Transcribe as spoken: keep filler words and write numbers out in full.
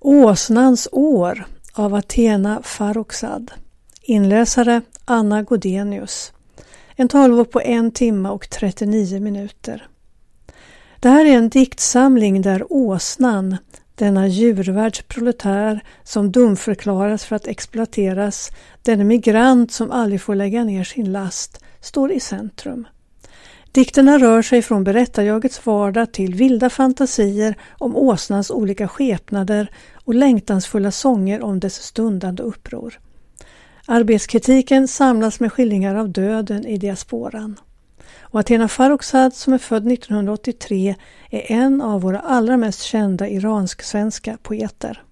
Åsnans år av Athena Farrokhzad. Inläsare Anna Godenius. En talbok på en timme och trettionio minuter. Det här är en diktsamling där åsnan, denna djurvärldsproletär som dumförklaras för att exploateras, den migrant som aldrig får lägga ner sin last, står i centrum. Dikterna rör sig från berättarjagets vardag till vilda fantasier om åsnans olika skepnader och längtansfulla sånger om dess stundande uppror. Arbetskritiken samlas med skildringar av döden i diasporan. Och Athena Farrokhzad, som är född nittonhundraåttiotre, är en av våra allra mest kända iransk-svenska poeter.